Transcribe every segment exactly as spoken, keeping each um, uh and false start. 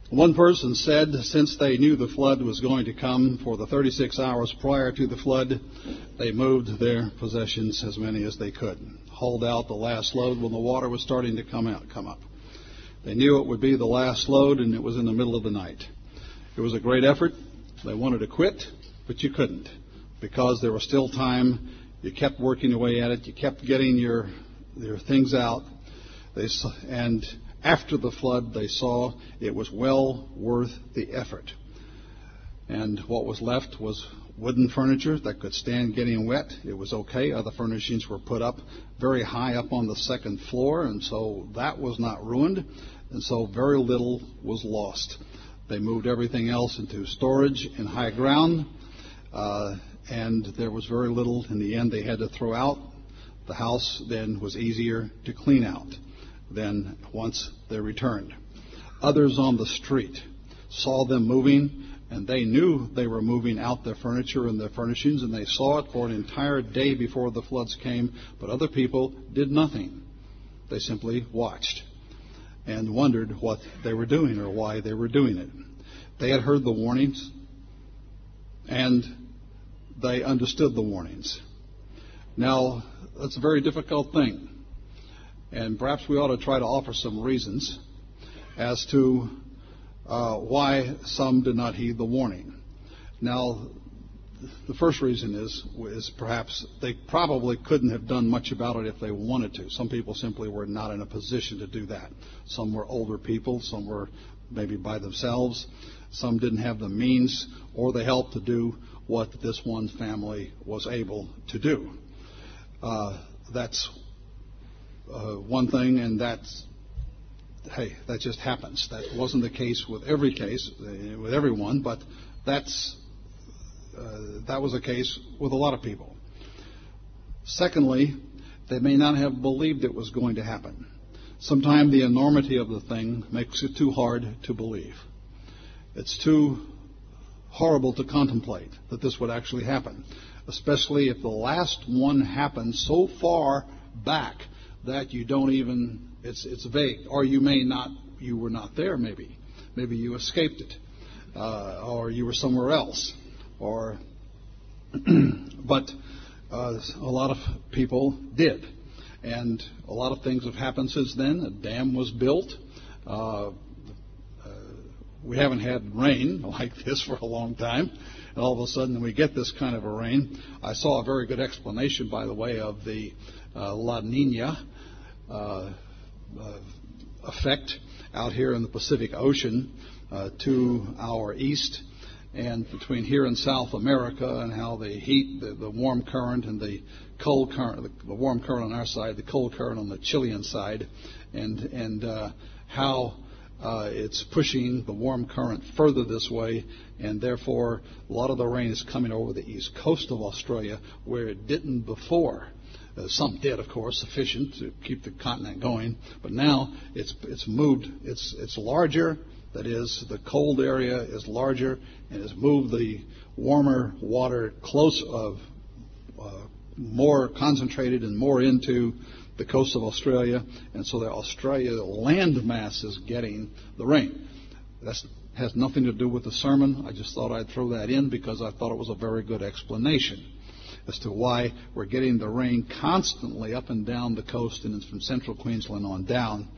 One person said since they knew the flood was going to come for the thirty-six hours prior to the flood, they moved their possessions, as many as they could, hauled out the last load when the water was starting to come out, come up. They knew it would be the last load, and it was in the middle of the night. It was a great effort. They wanted to quit, but you couldn't, because there was still time. You kept working away at it. You kept getting your your things out. They and after the flood, they saw it was well worth the effort. And what was left was wooden furniture that could stand getting wet. It was okay. Other furnishings were put up very high up on the second floor, and so that was not ruined. And so very little was lost. They moved everything else into storage in high ground, uh, and there was very little in the end they had to throw out. The house then was easier to clean out than once they returned. Others on the street saw them moving, and they knew they were moving out their furniture and their furnishings, and they saw it for an entire day before the floods came, but other people did nothing. They simply watched and wondered what they were doing or why they were doing it. They had heard the warnings, and they understood the warnings. Now, that's a very difficult thing. And perhaps we ought to try to offer some reasons as to uh, why some did not heed the warning. Now, the first reason is, is perhaps they probably couldn't have done much about it if they wanted to. Some people simply were not in a position to do that. Some were older people. Some were maybe by themselves. Some didn't have the means or the help to do what this one family was able to do. Uh, that's Uh, one thing, and that's, hey, that just happens. That wasn't the case with every case, uh, with everyone, but that's uh, that was the case with a lot of people. Secondly, they may not have believed it was going to happen. Sometimes the enormity of the thing makes it too hard to believe. It's too horrible to contemplate that this would actually happen, especially if the last one happened so far back that you don't even, it's it's vague, or you may not, you were not there maybe. Maybe you escaped it, uh, or you were somewhere else, or, but uh, a lot of people did. And a lot of things have happened since then. A dam was built. Uh, uh, we haven't had rain like this for a long time. And all of a sudden we get this kind of a rain. I saw a very good explanation, by the way, of the uh, La Nina uh, uh, effect out here in the Pacific Ocean uh, to our east and between here and South America, and how the heat, the, the warm current and the cold current, the, the warm current on our side, the cold current on the Chilean side, and and uh, how uh, it's pushing the warm current further this way, and therefore a lot of the rain is coming over the east coast of Australia where it didn't before. Uh, some did, of course, sufficient to keep the continent going, but now it's it's moved. It's it's larger. That is, the cold area is larger and has moved the warmer water close of uh, more concentrated and more into the coast of Australia, and so the Australia land mass is getting the rain. That has nothing to do with the sermon. I just thought I'd throw that in because I thought it was a very good explanation as to why we're getting the rain constantly up and down the coast, and it's from central Queensland on down.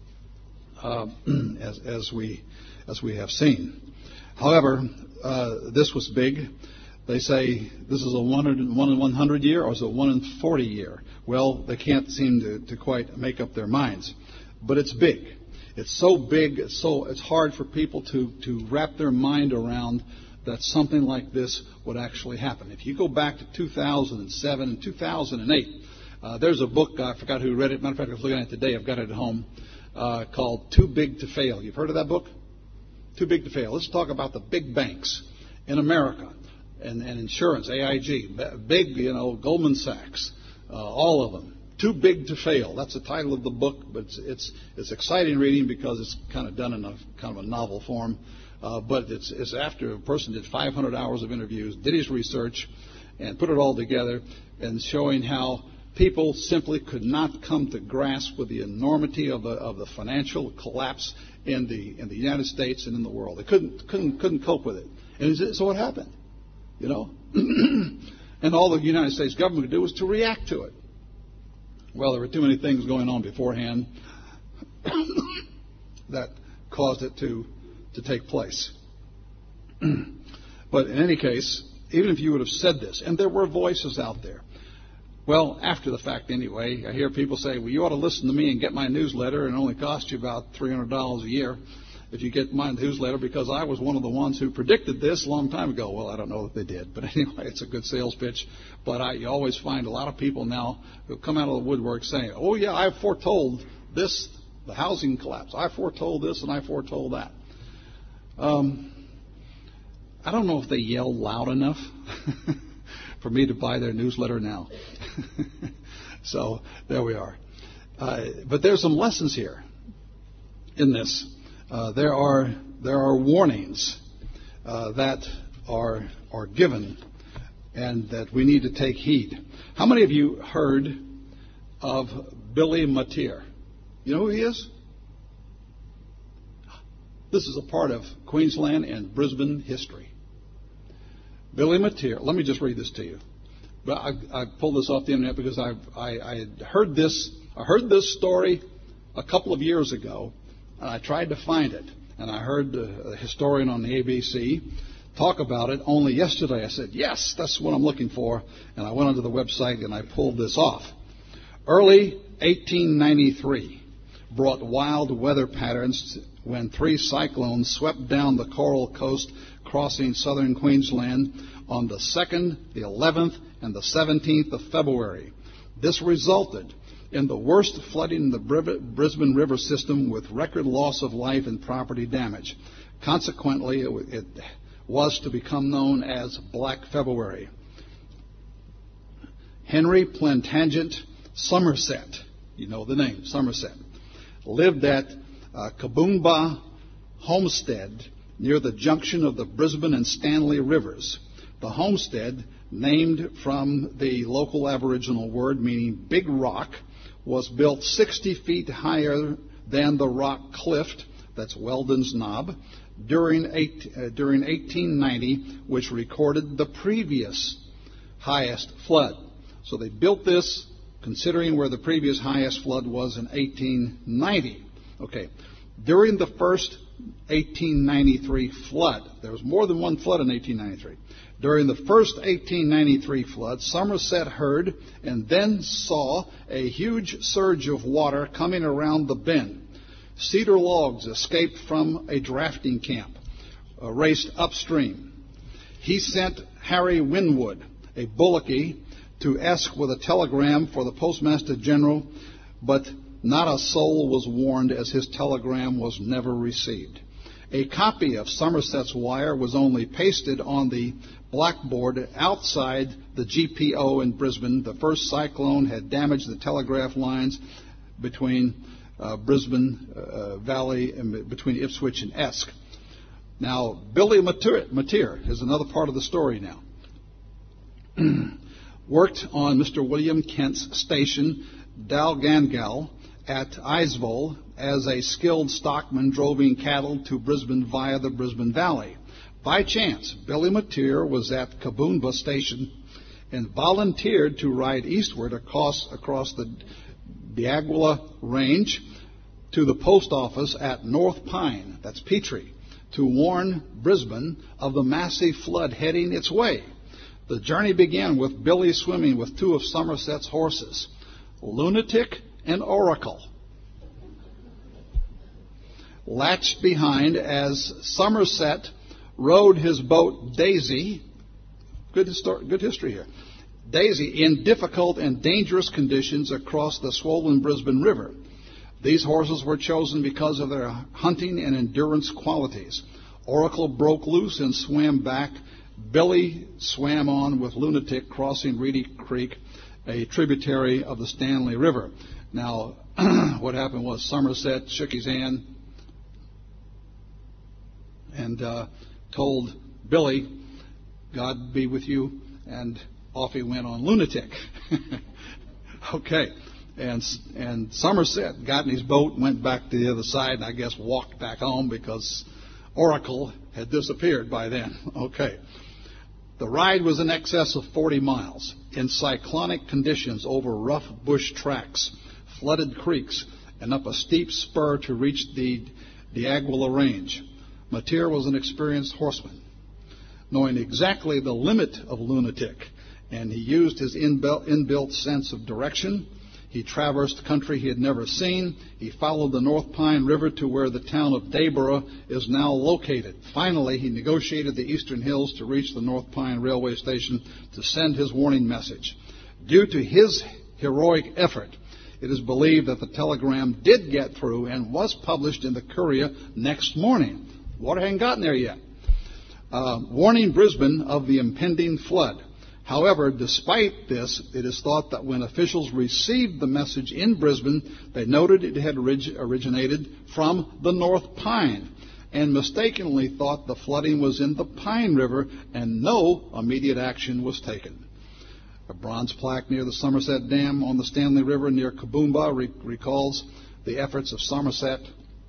Uh, as, as we as we have seen. However, uh, this was big. They say this is a one in one hundred year, or is it one in forty year? Well, they can't seem to, to quite make up their minds. But it's big. It's so big. It's so it's hard for people to to wrap their mind around that something like this would actually happen. If you go back to two thousand seven and two thousand eight, uh, there's a book. I forgot who read it. Matter of fact, I was looking at it today. I've got it at home. Uh, called Too Big to Fail. You've heard of that book? Too Big to Fail. Let's talk about the big banks in America and, and insurance, A I G, big, you know, Goldman Sachs, uh, all of them. Too Big to Fail. That's the title of the book, but it's it's, it's exciting reading because it's kind of done in a kind of a novel form. Uh, but it's, it's after a person did five hundred hours of interviews, did his research, and put it all together, and showing how people simply could not come to grasp with the enormity of the, of the financial collapse in the in the United States and in the world. They couldn't couldn't couldn't cope with it. And so what happened? You know, and all the United States government could do was to react to it. Well, there were too many things going on beforehand that caused it to to take place. But in any case, even if you would have said this, and there were voices out there. Well, after the fact anyway, I hear people say, well, you ought to listen to me and get my newsletter, and it only costs you about three hundred dollars a year if you get my newsletter, because I was one of the ones who predicted this a long time ago. Well, I don't know that they did, but anyway, it's a good sales pitch. But I, you always find a lot of people now who come out of the woodwork saying, oh, yeah, I foretold this, the housing collapse. I foretold this and I foretold that. Um, I don't know if they yell loud enough for me to buy their newsletter now. So there we are. Uh, but there's some lessons here in this. Uh, there are there are warnings uh, that are are given, and that we need to take heed. How many of you heard of Billy Matier? You know who he is? This is a part of Queensland and Brisbane history. Billy Matier. Let me just read this to you. But I, I pulled this off the internet because I, I, I had heard this. I heard this story a couple of years ago, and I tried to find it. And I heard a historian on the A B C talk about it only yesterday. I said, yes, that's what I'm looking for. And I went onto the website and I pulled this off. Early eighteen ninety-three brought wild weather patterns when three cyclones swept down the Coral Coast, crossing southern Queensland on the second, the eleventh, and the seventeenth of February. This resulted in the worst flooding in the Brisbane River system, with record loss of life and property damage. Consequently, it was to become known as Black February. Henry Plantagenet Somerset, you know the name, Somerset, lived at uh, Kaboomba Homestead near the junction of the Brisbane and Stanley Rivers. The homestead, named from the local Aboriginal word meaning big rock, was built sixty feet higher than the rock cliff, that's Weldon's Knob, during, eight, uh, during eighteen ninety, which recorded the previous highest flood. So they built this considering where the previous highest flood was in eighteen ninety. Okay, during the first eighteen ninety-three flood, there was more than one flood in eighteen ninety-three. During the first eighteen ninety-three flood, Somerset heard and then saw a huge surge of water coming around the bend. Cedar logs escaped from a drafting camp, uh, raced upstream. He sent Harry Winwood, a bullocky, to Esk with a telegram for the Postmaster General, but not a soul was warned, as his telegram was never received. A copy of Somerset's wire was only pasted on the blackboard outside the G P O in Brisbane. The first cyclone had damaged the telegraph lines between uh, Brisbane uh, Valley and between Ipswich and Esk. Now, Billy Matier is another part of the story now. Worked on Mister William Kent's station, Dalgangal, at Eisville as a skilled stockman droving cattle to Brisbane via the Brisbane Valley. By chance, Billy Matier was at Kaboomba Station and volunteered to ride eastward across, across the Diagwilla Range to the post office at North Pine, that's Petrie, to warn Brisbane of the massive flood heading its way. The journey began with Billy swimming with two of Somerset's horses, Lunatic and Oracle, latched behind as Somerset rowed his boat Daisy, good, histor- good history here, Daisy in difficult and dangerous conditions across the swollen Brisbane River. These horses were chosen because of their hunting and endurance qualities. Oracle broke loose and swam back. Billy swam on with Lunatic, crossing Reedy Creek, a tributary of the Stanley River. Now, what happened was Somerset shook his hand and uh, told Billy, God be with you, and off he went on Lunatic. Okay. And and Somerset got in his boat and went back to the other side, and I guess walked back home because Oracle had disappeared by then. Okay. The ride was in excess of forty miles in cyclonic conditions over rough bush tracks, flooded creeks, and up a steep spur to reach the D'Aguila Range. Mateer was an experienced horseman, knowing exactly the limit of Lunatic, and he used his inbuilt sense of direction. He traversed country he had never seen. He followed the North Pine River to where the town of Dayboro is now located. Finally, he negotiated the eastern hills to reach the North Pine Railway Station to send his warning message. Due to his heroic effort, it is believed that the telegram did get through and was published in the Courier next morning. Water hadn't gotten there yet. Uh, warning Brisbane of the impending flood. However, despite this, it is thought that when officials received the message in Brisbane, they noted it had orig- originated from the North Pine and mistakenly thought the flooding was in the Pine River, and no immediate action was taken. A bronze plaque near the Somerset Dam on the Stanley River near Kaboomba re- recalls the efforts of Somerset,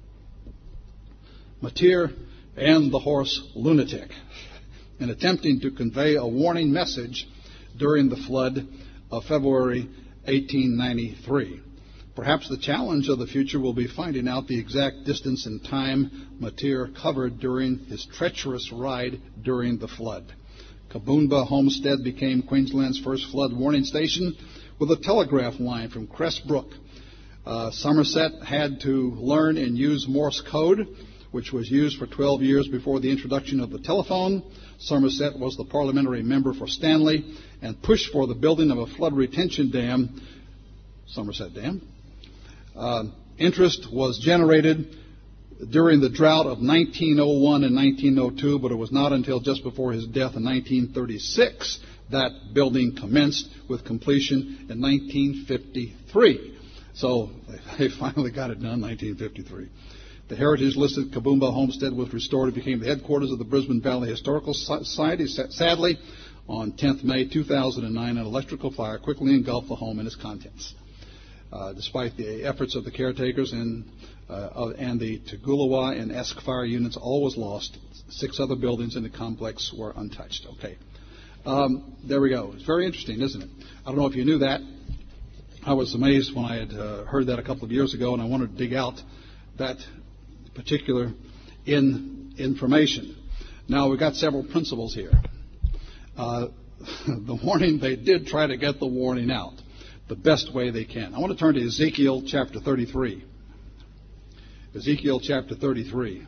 Mateer, and the horse Lunatic in attempting to convey a warning message during the flood of February eighteen ninety-three. Perhaps the challenge of the future will be finding out the exact distance and time Mateer covered during his treacherous ride during the flood. Kaboomba Homestead became Queensland's first flood warning station with a telegraph line from Crest Brook. Uh, Somerset had to learn and use Morse code, which was used for twelve years before the introduction of the telephone. Somerset was the parliamentary member for Stanley and pushed for the building of a flood retention dam, Somerset Dam. Uh, interest was generated during the drought of nineteen oh one and nineteen oh two, but it was not until just before his death in nineteen thirty-six that building commenced, with completion in nineteen fifty-three. So they finally got it done in nineteen fifty-three. The heritage-listed Kaboomba Homestead was restored. It became the headquarters of the Brisbane Valley Historical Society. Sadly, on tenth May two thousand nine, an electrical fire quickly engulfed the home and its contents. Uh, despite the efforts of the caretakers and, uh, and the Tugulawa and Esk fire units, all was lost. Six other buildings in the complex were untouched. Okay. Um, there we go. It's very interesting, isn't it? I don't know if you knew that. I was amazed when I had uh, heard that a couple of years ago, and I wanted to dig out that particular in information. Now, we've got several principles here. Uh, the warning, they did try to get the warning out the best way they can. I want to turn to Ezekiel chapter thirty-three. Ezekiel chapter thirty-three.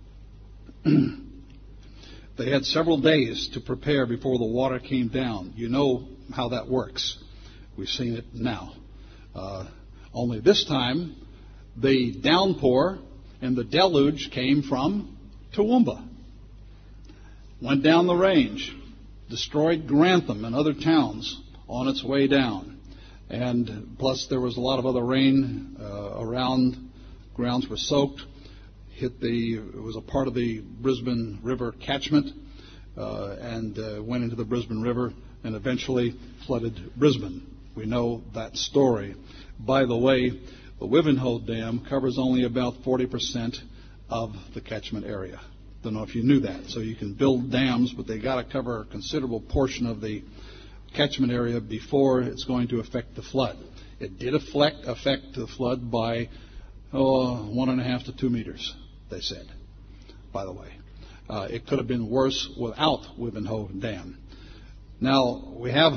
They had several days to prepare before the water came down. You know how that works. We've seen it now. Uh, only this time, the downpour and the deluge came from Toowoomba. Went down the range, destroyed Grantham and other towns on its way down. And plus there was a lot of other rain uh, around. Grounds were soaked. Hit the, it was a part of the Brisbane River catchment uh, and uh, went into the Brisbane River and eventually flooded Brisbane. We know that story. By the way, the Wivenhoe Dam covers only about forty percent of the catchment area. Don't know if you knew that. So you can build dams, but they got to cover a considerable portion of the catchment area before it's going to affect the flood. It did affect, affect the flood by oh, one and a half to two meters, they said, by the way. Uh, it could have been worse without Wivenhoe Dam. Now, we have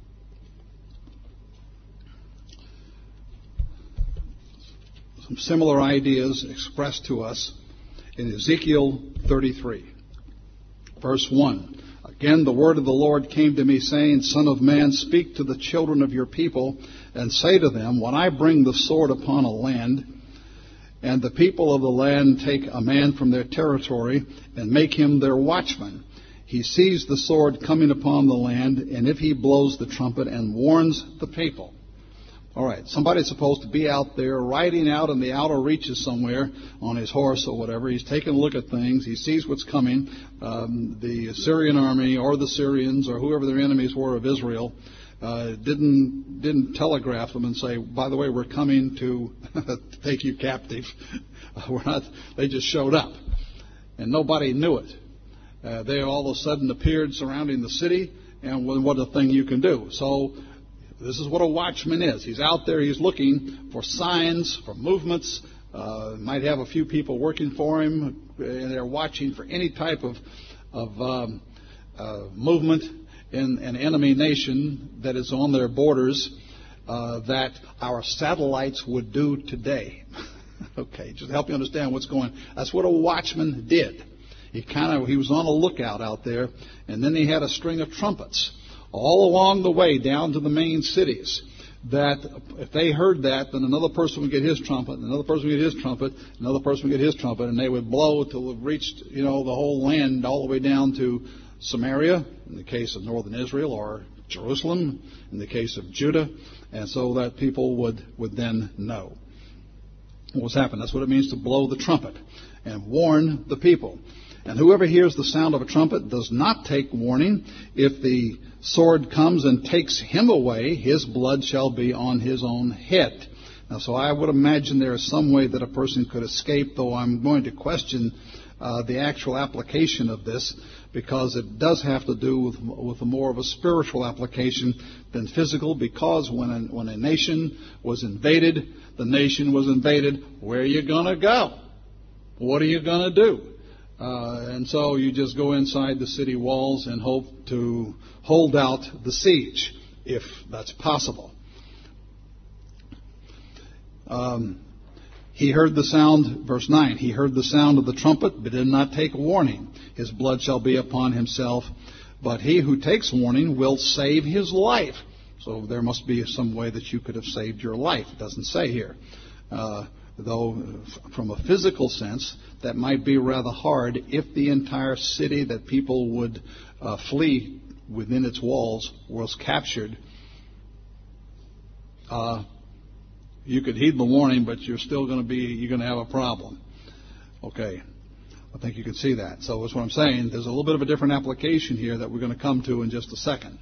some similar ideas expressed to us in Ezekiel thirty-three, verse one. Again, the word of the Lord came to me, saying, Son of man, speak to the children of your people, and say to them, when I bring the sword upon a land, and the people of the land take a man from their territory, and make him their watchman, he sees the sword coming upon the land, and if he blows the trumpet and warns the people. All right, somebody's supposed to be out there riding out in the outer reaches somewhere on his horse or whatever. He's taking a look at things. He sees what's coming. Um, the Assyrian army or the Syrians or whoever their enemies were of Israel uh, didn't didn't telegraph them and say, by the way, we're coming to take you captive. We're not. They just showed up, and nobody knew it. Uh, they all of a sudden appeared surrounding the city, and what a thing you can do. So this is what a watchman is. He's out there. He's looking for signs, for movements. Uh, might have a few people working for him, and they're watching for any type of of um, uh, movement in an enemy nation that is on their borders uh, that our satellites would do today. Okay, just to help you understand what's going on. That's what a watchman did. He kind of he was on a lookout out there, and then he had a string of trumpets all along the way down to the main cities. That if they heard that, then another person would get his trumpet, another person would get his trumpet, another person would get his trumpet, and they would blow till it reached, you know, the whole land all the way down to Samaria, in the case of northern Israel, or Jerusalem, in the case of Judah, and so that people would, would then know what was happening. That's what it means to blow the trumpet and warn the people. And whoever hears the sound of a trumpet does not take warning. If the sword comes and takes him away, his blood shall be on his own head. Now, so I would imagine there is some way that a person could escape, though I'm going to question uh, the actual application of this, because it does have to do with, with a more of a spiritual application than physical, because when a, when a nation was invaded, the nation was invaded, where are you going to go? What are you going to do? Uh, and so you just go inside the city walls and hope to hold out the siege, if that's possible. Um, he heard the sound, verse nine, he heard the sound of the trumpet, but did not take warning. His blood shall be upon himself. But he who takes warning will save his life. So there must be some way that you could have saved your life. It doesn't say here. Uh, Though from a physical sense, that might be rather hard if the entire city that people would uh, flee within its walls was captured. Uh, you could heed the warning, but you're still going to be, you're going to have a problem. Okay, I think you can see that. So that's what I'm saying. There's a little bit of a different application here that we're going to come to in just a second.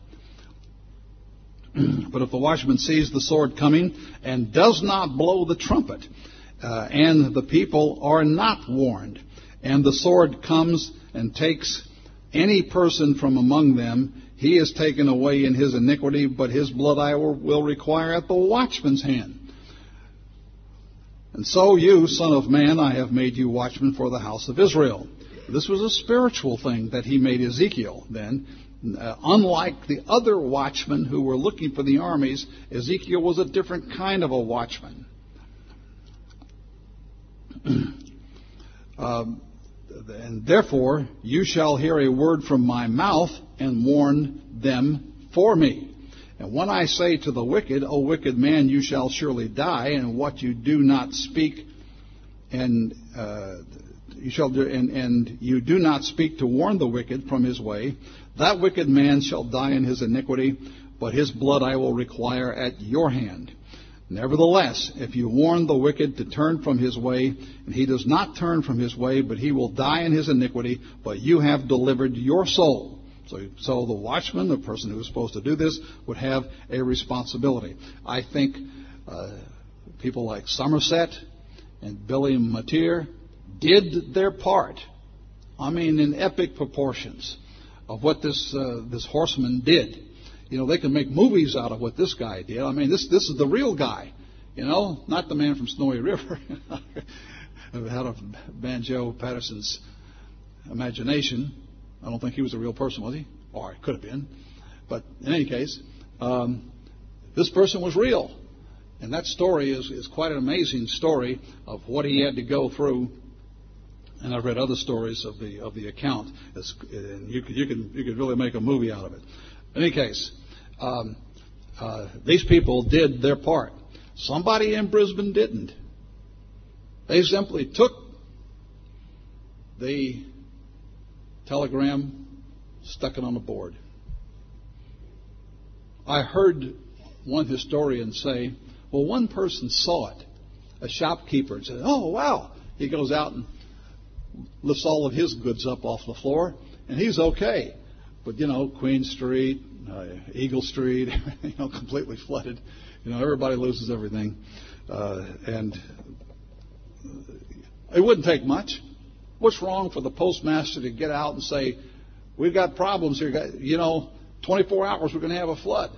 But if the watchman sees the sword coming and does not blow the trumpet, Uh, and the people are not warned, and the sword comes and takes any person from among them, he is taken away in his iniquity, but his blood I will, will require at the watchman's hand. And so you, son of man, I have made you watchman for the house of Israel. This was a spiritual thing that he made Ezekiel then. Uh, unlike the other watchmen who were looking for the armies, Ezekiel was a different kind of a watchman. um, and therefore you shall hear a word from my mouth and warn them for me. And when I say to the wicked, O wicked man, you shall surely die, and what you do not speak, and uh, you shall do, and, and you do not speak to warn the wicked from his way, that wicked man shall die in his iniquity, but his blood I will require at your hand. Nevertheless, if you warn the wicked to turn from his way, and he does not turn from his way, but he will die in his iniquity, but you have delivered your soul. So, so the watchman, the person who is supposed to do this, would have a responsibility. I think uh, people like Somerset and Billy Matier did their part. I mean, in epic proportions of what this uh, this horseman did. You know, they can make movies out of what this guy did. I mean, this this is the real guy, you know, not the man from Snowy River. Out of Banjo Patterson's imagination. I don't think he was a real person, was he? Or it could have been. But in any case, um, this person was real. And that story is, is quite an amazing story of what he had to go through. And I've read other stories of the of the account. It's, and you could, you could you could really make a movie out of it. In any case, um, uh, these people did their part. Somebody in Brisbane didn't. They simply took the telegram, stuck it on the board. I heard one historian say, well, one person saw it, a shopkeeper, and said, oh, wow. He goes out and lifts all of his goods up off the floor, and he's okay. But, you know, Queen Street, uh, Eagle Street, you know, completely flooded. You know, everybody loses everything. Uh, and it wouldn't take much. What's wrong for the postmaster to get out and say, we've got problems here. You know, twenty-four hours we're going to have a flood.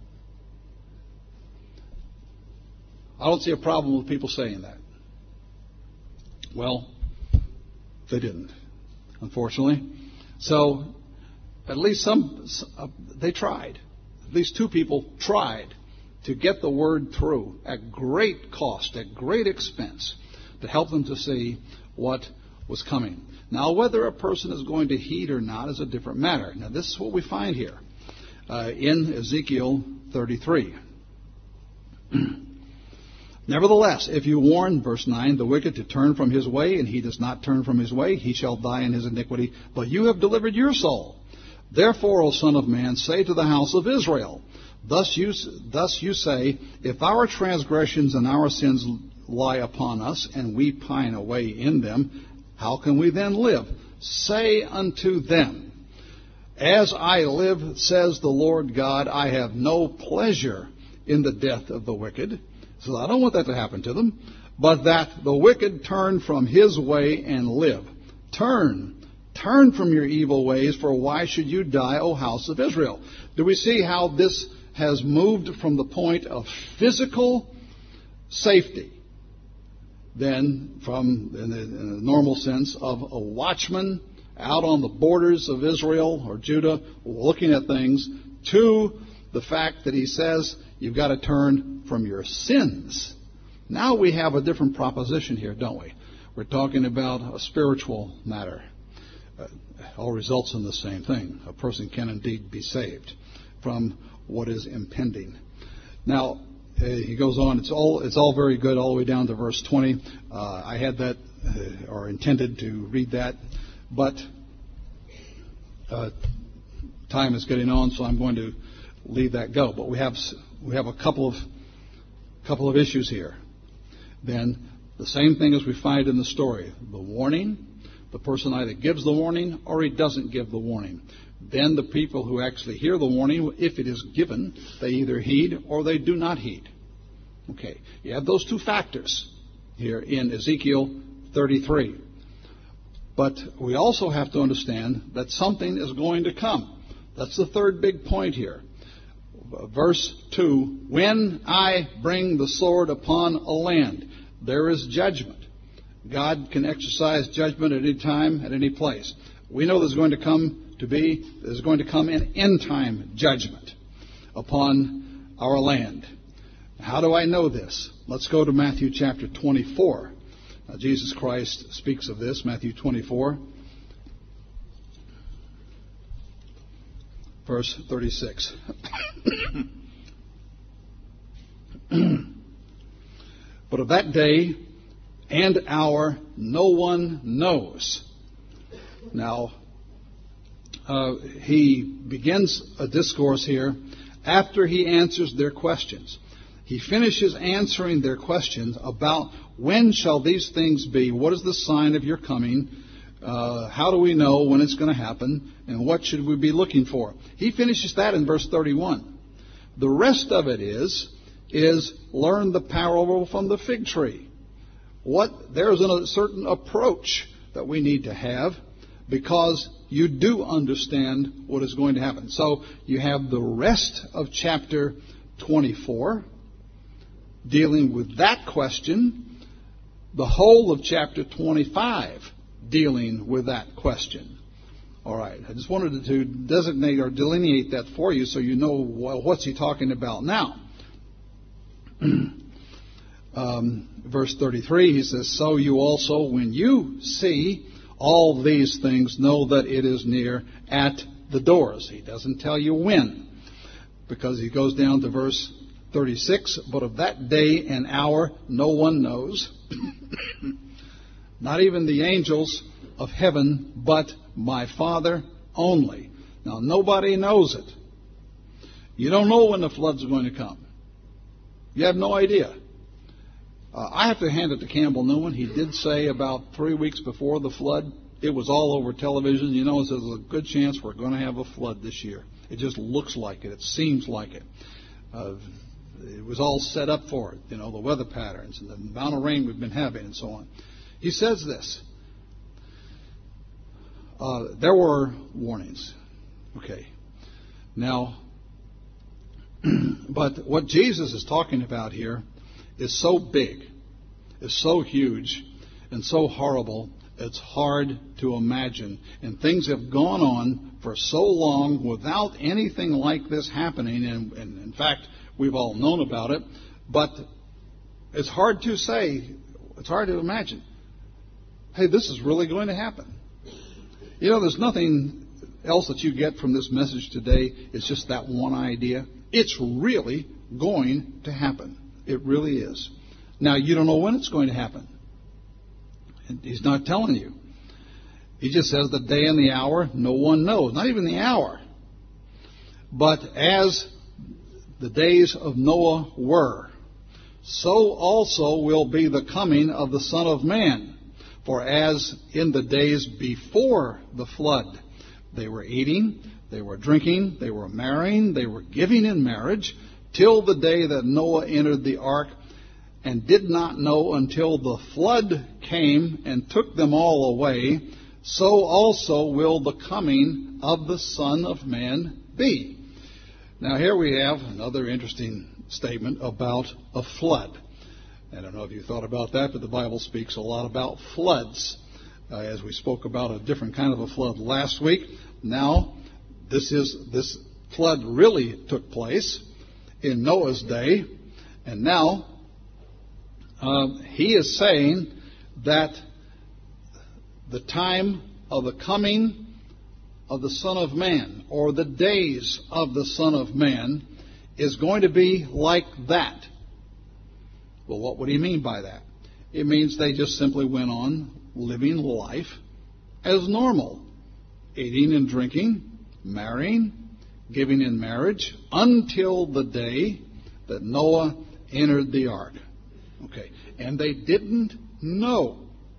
I don't see a problem with people saying that. Well, they didn't, unfortunately. So at least some, uh, they tried. At least two people tried to get the word through at great cost, at great expense, to help them to see what was coming. Now, whether a person is going to heed or not is a different matter. Now, this is what we find here uh, in Ezekiel thirty-three. Nevertheless, if you warn, verse nine, the wicked to turn from his way, and he does not turn from his way, he shall die in his iniquity, but you have delivered your soul. Therefore, O Son of Man, say to the house of Israel, Thus you, thus you say, if our transgressions and our sins lie upon us, and we pine away in them, how can we then live? Say unto them, As I live, says the Lord God, I have no pleasure in the death of the wicked. So I don't want that to happen to them, but that the wicked turn from his way and live. Turn. Turn from your evil ways, for why should you die, O house of Israel? Do we see how this has moved from the point of physical safety, then from, in the, in the normal sense, of a watchman out on the borders of Israel or Judah looking at things, to the fact that he says you've got to turn from your sins. Now we have a different proposition here, don't we? We're talking about a spiritual matter. Uh, all results in the same thing. A person can indeed be saved from what is impending. Now, uh, he goes on. It's all it's all very good all the way down to verse twenty. Uh, I had that uh, or intended to read that, but uh, time is getting on, so I'm going to leave that go. But we have we have a couple of couple of issues here. Then the same thing as we find in the story: the warning. The person either gives the warning or he doesn't give the warning. Then the people who actually hear the warning, if it is given, they either heed or they do not heed. Okay, you have those two factors here in Ezekiel thirty-three. But we also have to understand that something is going to come. That's the third big point here. Verse two, when I bring the sword upon a land, there is judgment. God can exercise judgment at any time, at any place. We know there's going to come to be, there's going to come an end-time judgment upon our land. How do I know this? Let's go to Matthew chapter twenty-four. Now, Jesus Christ speaks of this, Matthew twenty-four, verse thirty-six. But of that day and hour no one knows. Now, uh, he begins a discourse here after he answers their questions. He finishes answering their questions about when shall these things be, what is the sign of your coming, uh, how do we know when it's going to happen, and what should we be looking for. He finishes that in verse thirty-one. The rest of it is, is learn the parable from the fig tree. What there's a certain approach that we need to have, because you do understand what is going to happen. So you have the rest of chapter twenty-four dealing with that question, the whole of chapter twenty-five dealing with that question. All right, I just wanted to designate or delineate that for you so you know what's he talking about now. Um, verse thirty-three, he says, so you also, when you see all these things, know that it is near at the doors. He doesn't tell you when, because he goes down to verse thirty-six, but of that day and hour no one knows, not even the angels of heaven, but my Father only. Now, nobody knows it. You don't know when the flood's going to come. You have no idea. Uh, I have to hand it to Campbell Newman. He did say about three weeks before the flood, It was all over television. You know, there's a good chance we're going to have a flood this year. It just looks like it. It seems like it. Uh, it was all set up for it, you know, the weather patterns and the amount of rain we've been having and so on. He says this. Uh, there were warnings. Okay. Now, but what Jesus is talking about here is so big, is so huge, and so horrible, it's hard to imagine. And things have gone on for so long without anything like this happening. And, and in fact, we've all known about it. But it's hard to say, it's hard to imagine, hey, this is really going to happen. You know, there's nothing else that you get from this message today. It's just that one idea. It's really going to happen. It really is. Now, you don't know when it's going to happen. He's not telling you. He just says the day and the hour, no one knows. Not even the hour. But as the days of Noah were, so also will be the coming of the Son of Man. For as in the days before the flood, they were eating, they were drinking, they were marrying, they were giving in marriage, till the day that Noah entered the ark, and did not know until the flood came and took them all away, so also will the coming of the Son of Man be. Now here we have another interesting statement about a flood. I don't know if you thought about that, but the Bible speaks a lot about floods. Uh, as we spoke about a different kind of a flood last week, now this is this flood really took place in Noah's day, and now Uh, he is saying that the time of the coming of the Son of Man, or the days of the Son of Man, is going to be like that. Well, what would he mean by that? It means they just simply went on living life as normal, eating and drinking, marrying, giving in marriage, until the day that Noah entered the ark. Okay, and they didn't know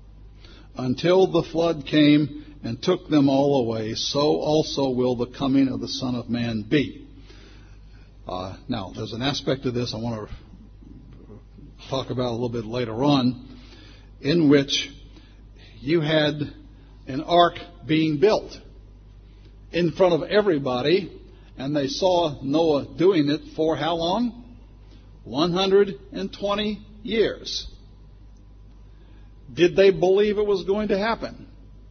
until the flood came and took them all away. So also will the coming of the Son of Man be. Uh, now, there's an aspect of this I want to talk about a little bit later on, in which you had an ark being built in front of everybody, and they saw Noah doing it for how long? one hundred twenty years. Did they believe it was going to happen?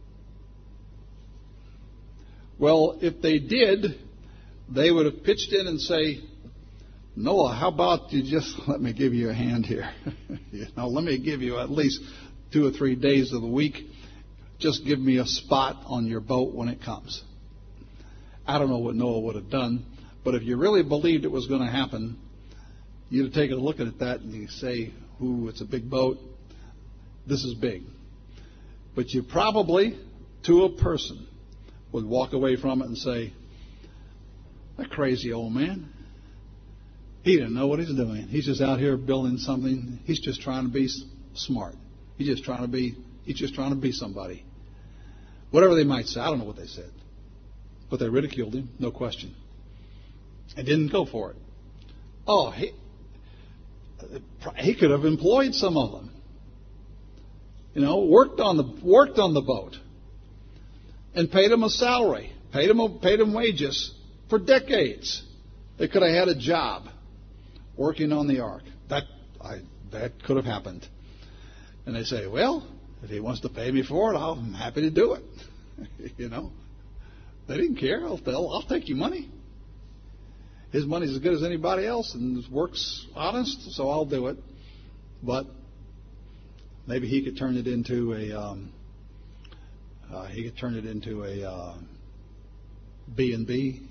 Well, if they did, they would have pitched in and say, Noah, how about you just let me give you a hand here? you know, let me give you at least two or three days of the week. Just give me a spot on your boat when it comes. I don't know what Noah would have done, but if you really believed it was going to happen, you'd have taken a look at that and you say, ooh, it's a big boat. This is big. But you probably, to a person, would walk away from it and say, that crazy old man, he didn't know what he's doing. He's just out here building something. He's just trying to be smart. He's just trying to be, he's just trying to be somebody. Whatever they might say. I don't know what they said. But they ridiculed him, no question. And didn't go for it. Oh, he, he could have employed some of them. You know, worked on the worked on the boat, and paid them a salary, paid them paid them wages for decades. They could have had a job working on the ark. That I, that could have happened. And they say, well, if he wants to pay me for it, I'm happy to do it. you know, they didn't care. I'll tell, I'll take your money. His money's as good as anybody else, and his work's honest, so I'll do it. But maybe he could turn it into a um, uh, he could turn it into a uh, B and B.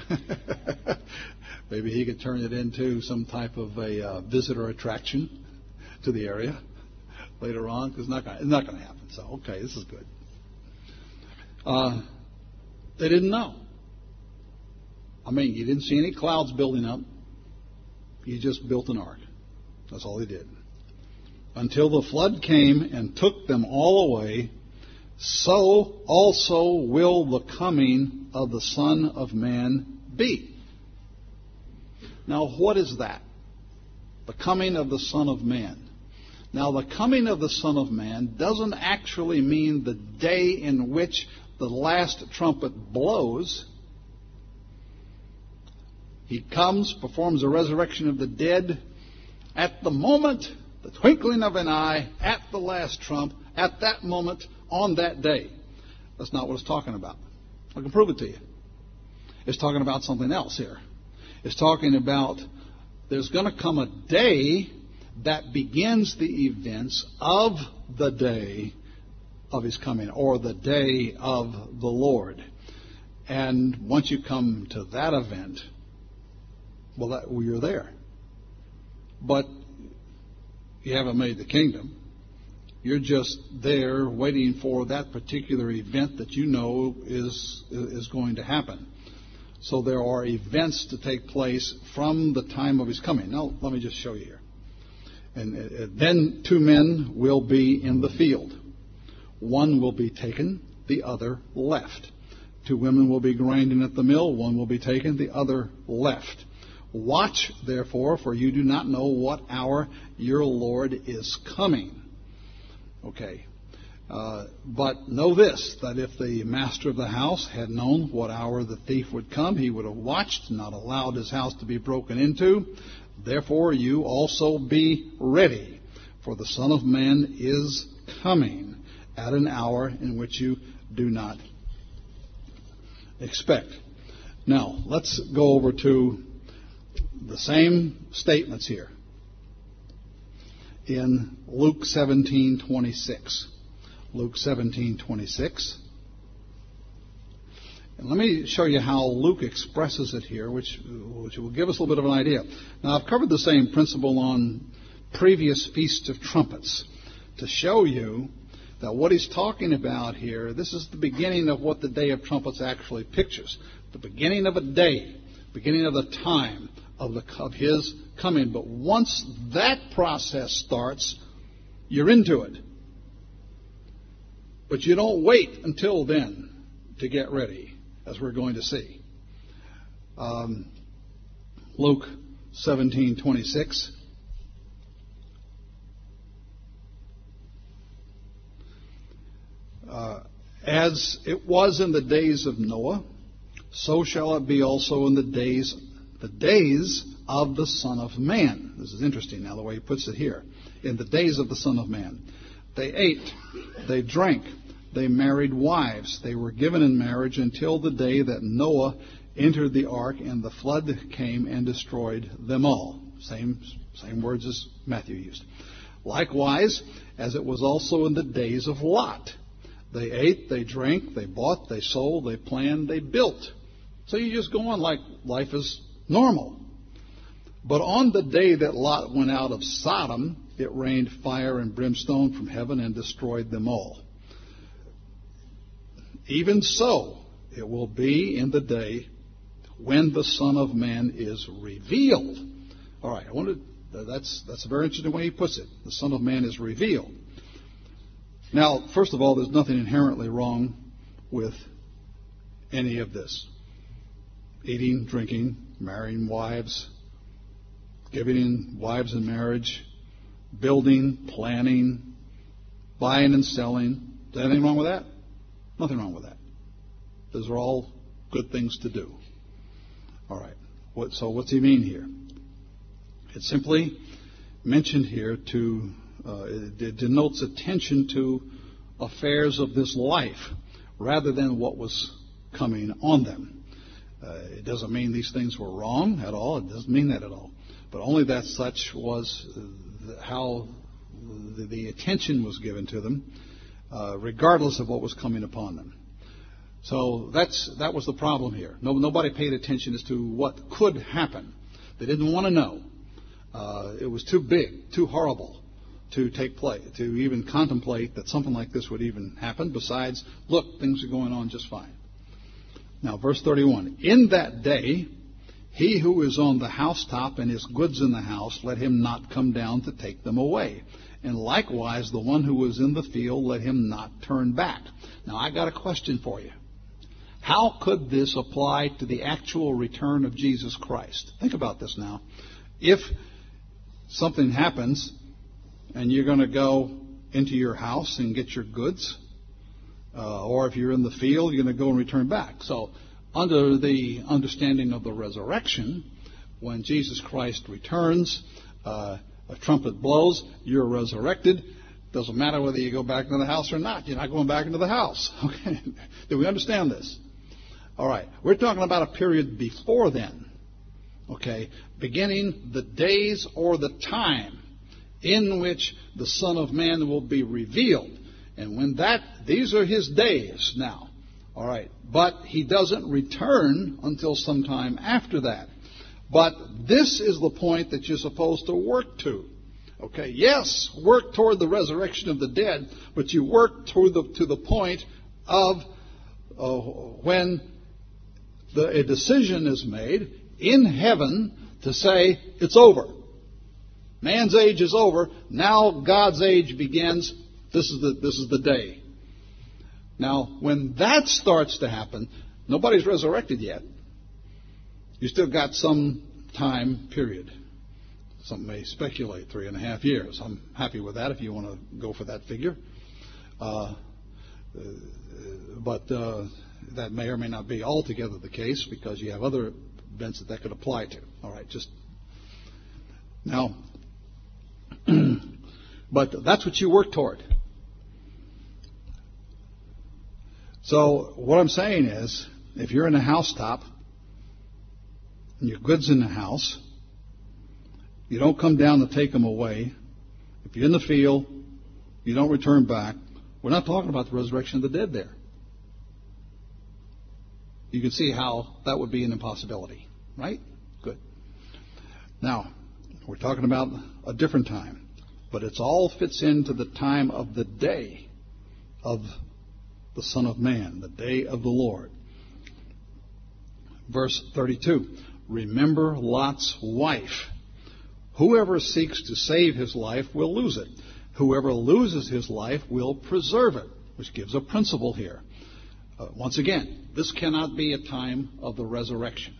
Maybe he could turn it into some type of a uh, visitor attraction to the area later on, because it's not gonna, it's not going to happen. So, okay, this is good. Uh, they didn't know. I mean, you didn't see any clouds building up. He just built an ark. That's all he did. Until the flood came and took them all away, so also will the coming of the Son of Man be. Now, what is that? The coming of the Son of Man. Now, the coming of the Son of Man doesn't actually mean the day in which the last trumpet blows. He comes, performs the resurrection of the dead at the moment, the twinkling of an eye, at the last trump, at that moment, on that day. That's not what it's talking about. I can prove it to you. It's talking about something else here. It's talking about there's going to come a day that begins the events of the day of His coming, or the day of the Lord. And once you come to that event, well, that, well you're there. But you haven't made the kingdom. You're just there waiting for that particular event that you know is is going to happen. So there are events to take place from the time of His coming. Now, let me just show you here. And uh, then two men will be in the field. One will be taken, the other left. Two women will be grinding at the mill. One will be taken, the other left. Watch, therefore, for you do not know what hour your Lord is coming. Okay. Uh, but know this, that if the master of the house had known what hour the thief would come, he would have watched, not allowed his house to be broken into. Therefore, you also be ready, for the Son of Man is coming at an hour in which you do not expect. Now, let's go over to the same statements here in Luke seventeen twenty-six. Luke seventeen twenty-six. And let me show you how Luke expresses it here, which, which will give us a little bit of an idea. Now, I've covered the same principle on previous Feasts of Trumpets to show you that what he's talking about here, this is the beginning of what the Day of Trumpets actually pictures. The beginning of a day, beginning of the time of, the, of His coming. But once that process starts, you're into it. But you don't wait until then to get ready, as we're going to see. Um, Luke seventeen twenty-six. Uh, as it was in the days of Noah, so shall it be also in the days, the days of the Son of Man. This is interesting now the way he puts it here. In the days of the Son of Man. They ate, they drank, they married wives. They were given in marriage until the day that Noah entered the ark and the flood came and destroyed them all. Same, same words as Matthew used. Likewise, as it was also in the days of Lot. They ate, they drank, they bought, they sold, they planned, they built. So you just go on like life is normal. But on the day that Lot went out of Sodom, it rained fire and brimstone from heaven and destroyed them all. Even so, it will be in the day when the Son of Man is revealed. All right, I wanted, that's, that's a very interesting way he puts it. The Son of Man is revealed. Now, first of all, there's nothing inherently wrong with any of this. Eating, drinking, marrying wives, giving in wives in marriage, building, planning, buying and selling. Is there anything wrong with that? Nothing wrong with that. Those are all good things to do. All right. What, so what's he mean here? It's simply mentioned here to, uh, it, it denotes attention to affairs of this life rather than what was coming on them. Uh, it doesn't mean these things were wrong at all. It doesn't mean that at all. But only that such was uh, how the, the attention was given to them, uh, regardless of what was coming upon them. So that's that was the problem here. No, nobody paid attention as to what could happen. They didn't want to know. Uh, it was too big, too horrible to take place, to even contemplate that something like this would even happen. Besides, look, things are going on just fine. Now, verse thirty-one. In that day, He who is on the housetop and his goods in the house, let him not come down to take them away. And likewise, the one who is in the field, let him not turn back. Now, I got a question for you. How could this apply to the actual return of Jesus Christ? Think about this now. If something happens and you're going to go into your house and get your goods, uh, or if you're in the field, you're going to go and return back. So, under the understanding of the resurrection, when Jesus Christ returns, uh, a trumpet blows, you're resurrected. Doesn't matter whether you go back into the house or not. You're not going back into the house. Okay? Do we understand this? All right. We're talking about a period before then. Okay? Beginning the days or the time in which the Son of Man will be revealed. And when that, these are his days now. All right. But he doesn't return until sometime after that. But this is the point that you're supposed to work to. Okay, yes, work toward the resurrection of the dead, but you work toward the, to the point of uh, when the, a decision is made in heaven to say it's over. Man's age is over. Now God's age begins. This is the, this is the day. Now, when that starts to happen, nobody's resurrected yet. You still got some time period. Some may speculate three and a half years. I'm happy with that if you want to go for that figure. Uh, but uh, that may or may not be altogether the case because you have other events that that could apply to. All right, just now. But that's what you work toward. So what I'm saying is, if you're in a housetop and your goods in the house, you don't come down to take them away. If you're in the field, you don't return back. We're not talking about the resurrection of the dead there. You can see how that would be an impossibility, right? Good. Now, we're talking about a different time, but it all fits into the time of the day of the Son of Man, the day of the Lord. Verse thirty-two, remember Lot's wife. Whoever seeks to save his life will lose it. Whoever loses his life will preserve it, which gives a principle here. Uh, once again, this cannot be a time of the resurrection.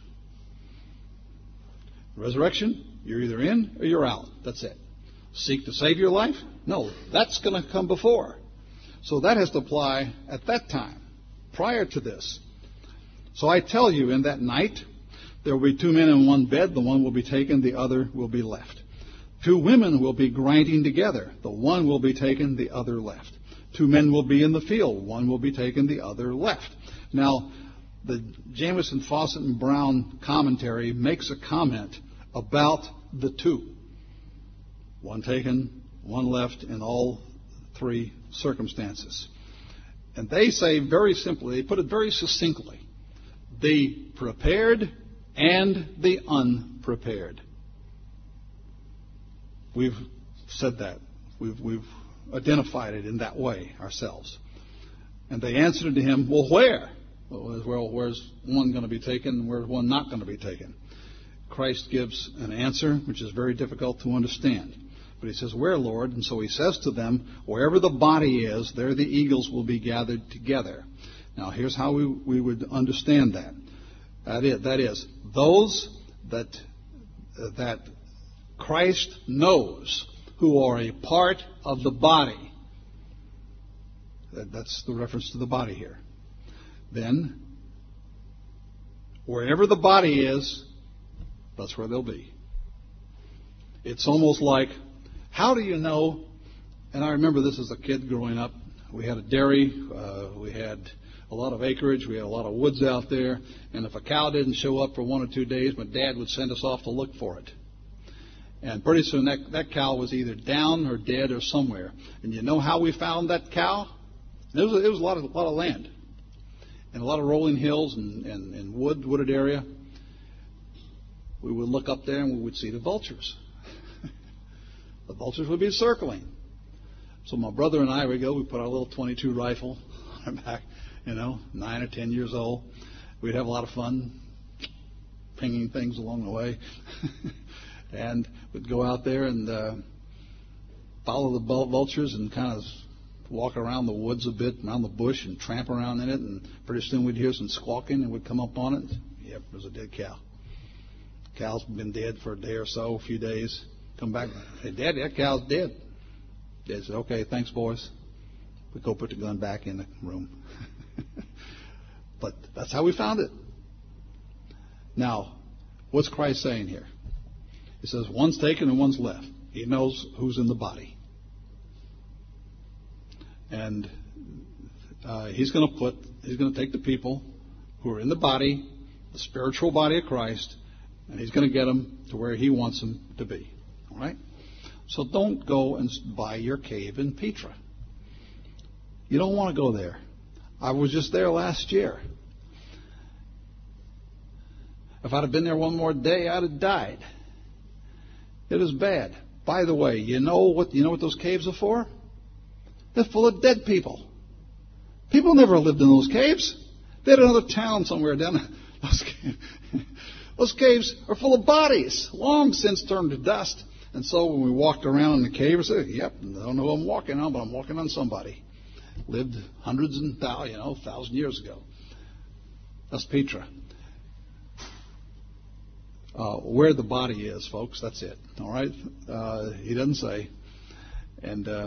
Resurrection, you're either in or you're out. That's it. Seek to save your life? No, that's going to come before. So that has to apply at that time, prior to this. So I tell you, in that night, there will be two men in one bed. The one will be taken, the other will be left. Two women will be grinding together. The one will be taken, the other left. Two men will be in the field. One will be taken, the other left. Now, the Jamieson, Fawcett, and Brown commentary makes a comment about the two. One taken, one left in all three circumstances. And they say very simply, they put it very succinctly, the prepared and the unprepared. We've said that. We've, we've identified it in that way ourselves. And they answered to him, well, where? Well, where's one going to be taken and where's one not going to be taken? Christ gives an answer which is very difficult to understand. But he says, where, Lord? And so he says to them, wherever the body is, there the eagles will be gathered together. Now, here's how we, we would understand that. That is, that is those that, uh, that Christ knows who are a part of the body. That, that's the reference to the body here. Then, wherever the body is, that's where they'll be. It's almost like, how do you know? And I remember this as a kid growing up. We had a dairy. Uh, we had a lot of acreage. We had a lot of woods out there. And if a cow didn't show up for one or two days, my dad would send us off to look for it. And pretty soon that, that cow was either down or dead or somewhere. And you know how we found that cow? It was, it was a lot of, a lot of land. And a lot of rolling hills and, and, and wood, wooded area. We would look up there and we would see the vultures. The vultures would be circling. So my brother and I would go. We put our little twenty-two rifle on our back, you know, nine or ten years old. We'd have a lot of fun pinging things along the way. And we'd go out there and uh, follow the vultures and kind of walk around the woods a bit, around the bush, and tramp around in it. And pretty soon we'd hear some squawking, and we'd come up on it. Yep, there's a dead cow. Cow's been dead for a day or so, a few days. Come back, hey, Dad, that cow's dead. Dad said, okay, thanks, boys. We go put the gun back in the room. But that's how we found it. Now, what's Christ saying here? He says, one's taken and one's left. He knows who's in the body. And uh, he's going to put, he's going to take the people who are in the body, the spiritual body of Christ, and he's going to get them to where he wants them to be. All right? So don't go and buy your cave in Petra. You don't want to go there. I was just there last year. If I'd have been there one more day, I'd have died. It is bad. By the way, you know what you know what those caves are for? They're full of dead people. People never lived in those caves. They're in another town somewhere down there. Those caves, those caves are full of bodies, long since turned to dust. And so when we walked around in the cave, we said, yep, I don't know who I'm walking on, but I'm walking on somebody. Lived hundreds and thousands, you know, thousand years ago. That's Petra. Uh, where the body is, folks, that's it. All right? Uh, he doesn't say. And uh,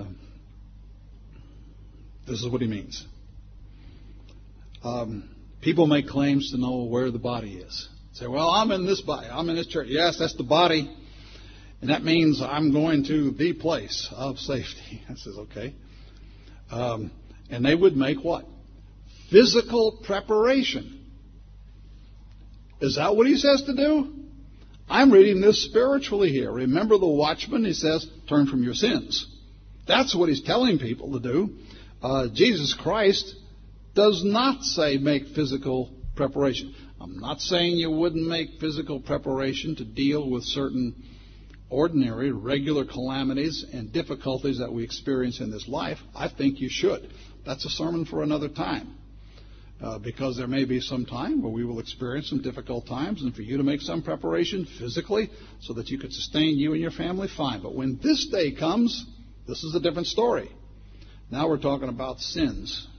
this is what he means. Um, people make claims to know where the body is. Say, well, I'm in this body. I'm in this church. Yes, that's the body. And that means I'm going to the place of safety. I says, okay. Um, and they would make what? Physical preparation. Is that what he says to do? I'm reading this spiritually here. Remember the watchman? He says, turn from your sins. That's what he's telling people to do. Uh, Jesus Christ does not say make physical preparation. I'm not saying you wouldn't make physical preparation to deal with certain ordinary, regular calamities and difficulties that we experience in this life. I think you should. That's a sermon for another time. Uh, because there may be some time where we will experience some difficult times, and for you to make some preparation physically so that you could sustain you and your family, fine. But when this day comes, this is a different story. Now we're talking about sins.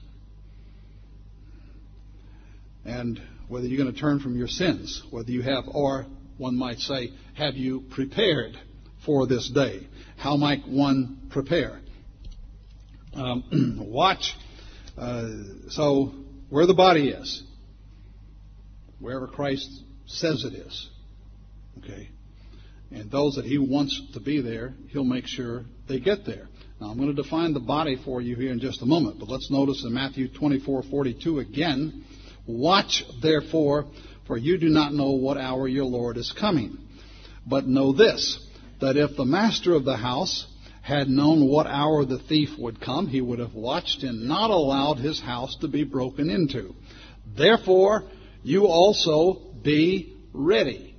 And whether you're going to turn from your sins, whether you have, or one might say, have you prepared for this day? How might one prepare? Um, watch. Uh, so... Where the body is, wherever Christ says it is, okay? And those that he wants to be there, he'll make sure they get there. Now, I'm going to define the body for you here in just a moment, but let's notice in Matthew twenty-four forty-two again, watch therefore, for you do not know what hour your Lord is coming. But know this, that if the master of the house had known what hour the thief would come, he would have watched and not allowed his house to be broken into. Therefore, you also be ready.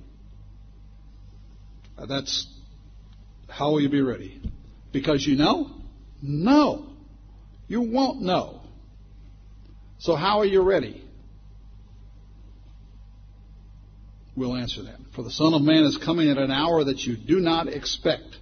That's how will you be ready? Because you know? No. You won't know. So how are you ready? We'll answer that. For the Son of Man is coming at an hour that you do not expect.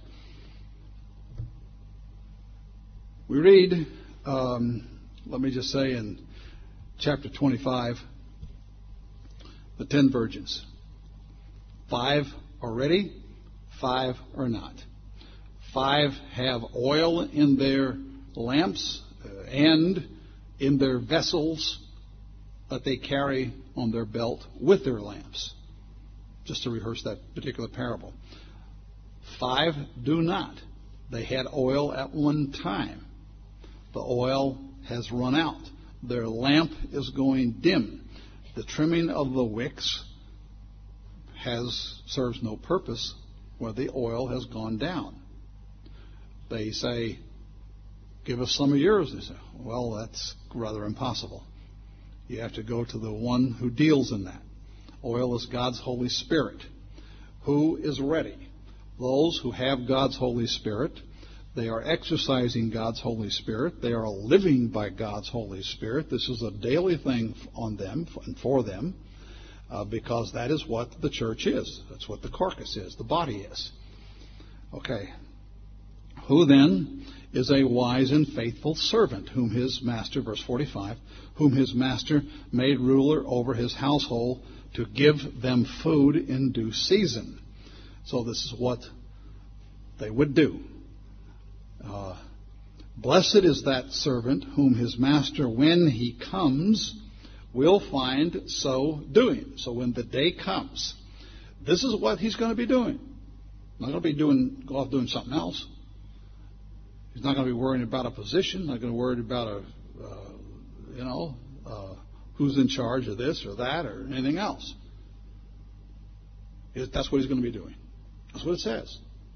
We read, um, let me just say in chapter twenty-five, the ten virgins. Five are ready, five are not. Five have oil in their lamps uh, and in their vessels that they carry on their belt with their lamps. Just to rehearse that particular parable. Five do not. They had oil at one time. The oil has run out. Their lamp is going dim. The trimming of the wicks has serves no purpose where the oil has gone down. They say, give us some of yours. They say, well, that's rather impossible. You have to go to the one who deals in that. Oil is God's Holy Spirit. Who is ready? Those who have God's Holy Spirit. They are exercising God's Holy Spirit. They are living by God's Holy Spirit. This is a daily thing on them and for them. uh, because that is what the church is. That's what the carcass is, the body is. Okay. Who then is a wise and faithful servant, whom his master, verse forty-five, whom his master made ruler over his household to give them food in due season. So this is what they would do. Uh, Blessed is that servant whom his master, when he comes, will find so doing. So when the day comes, this is what he's going to be doing. Not going to be doing, go off doing something else. He's not going to be worrying about a position. Not going to worry about a, uh, you know, uh, who's in charge of this or that or anything else. That's what he's going to be doing. That's what it says.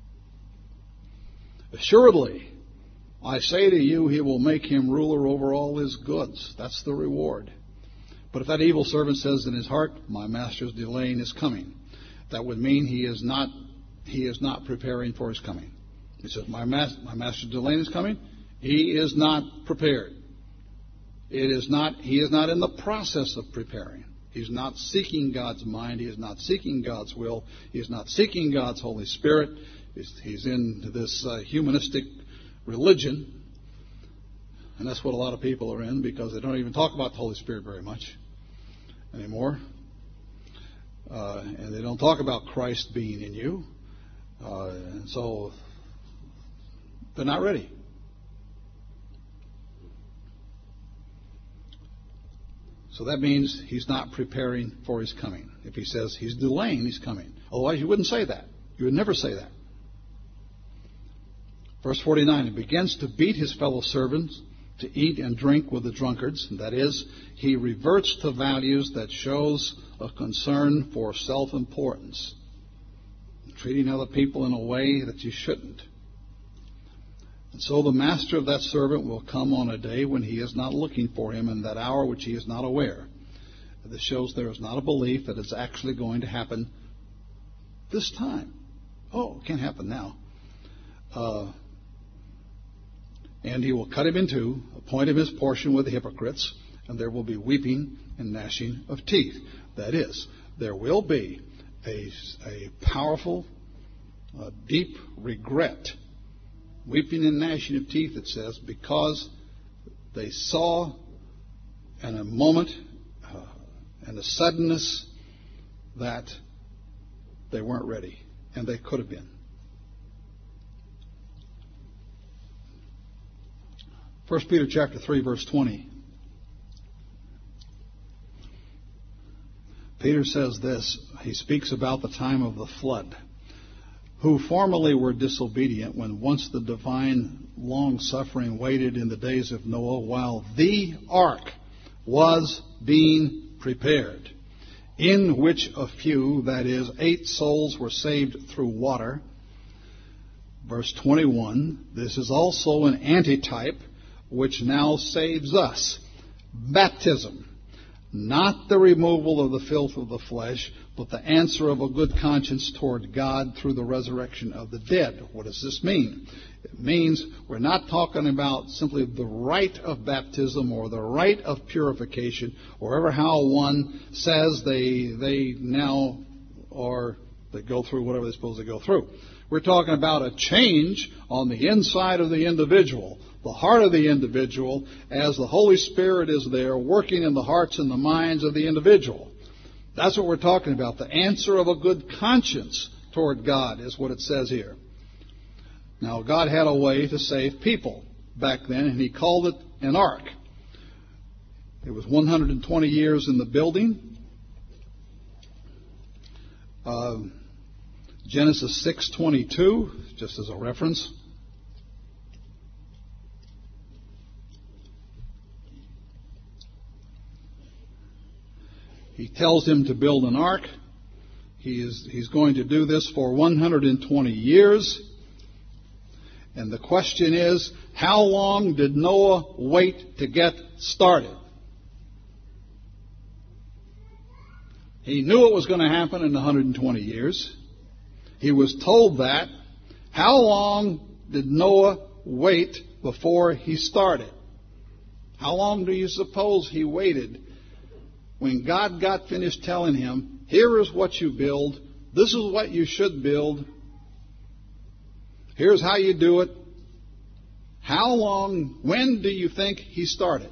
Assuredly, I say to you, he will make him ruler over all his goods. That's the reward. But if that evil servant says in his heart, my master's delaying his coming, that would mean he is not he is not preparing for his coming. He says, my, mas- my master's delaying his coming. He is not prepared. It is not. He is not in the process of preparing. He's not seeking God's mind. He is not seeking God's will. He is not seeking God's Holy Spirit. He's, he's in this uh, humanistic religion, and that's what a lot of people are in, because they don't even talk about the Holy Spirit very much anymore, uh, and they don't talk about Christ being in you, uh, and so they're not ready. So that means he's not preparing for his coming. If he says he's delaying his coming, otherwise you wouldn't say that. You would never say that. Verse forty-nine, he begins to beat his fellow servants, to eat and drink with the drunkards. And that is, he reverts to values that shows a concern for self-importance, treating other people in a way that you shouldn't. And so the master of that servant will come on a day when he is not looking for him, in that hour which he is not aware. This shows there is not a belief that it's actually going to happen this time. Oh, it can't happen now. Uh, And he will cut him in two, appoint him his portion with the hypocrites, and there will be weeping and gnashing of teeth. That is, there will be a, a powerful, uh, deep regret. Weeping and gnashing of teeth, it says, because they saw in a moment uh, and a suddenness that they weren't ready, and they could have been. First Peter chapter three, verse twenty. Peter says this. He speaks about the time of the flood. Who formerly were disobedient when once the divine long-suffering waited in the days of Noah while the ark was being prepared, in which a few, that is, eight souls, were saved through water. Verse twenty-one, this is also an antitype which now saves us. Baptism, not the removal of the filth of the flesh, but the answer of a good conscience toward God through the resurrection of the dead. What does this mean? It means we're not talking about simply the rite of baptism or the rite of purification, or ever how one says they they now or they go through whatever they're supposed to go through. We're talking about a change on the inside of the individual, the heart of the individual, as the Holy Spirit is there working in the hearts and the minds of the individual. That's what we're talking about. The answer of a good conscience toward God is what it says here. Now, God had a way to save people back then, and he called it an ark. It was one hundred twenty years in the building. Uh, Genesis six twenty-two, just as a reference. He tells him to build an ark. He is, he's going to do this for one hundred twenty years. And the question is, how long did Noah wait to get started? He knew it was going to happen in one hundred twenty years. He was told that. How long did Noah wait before he started? How long do you suppose he waited when God got finished telling him, here is what you build, this is what you should build, here's how you do it, how long, when do you think he started?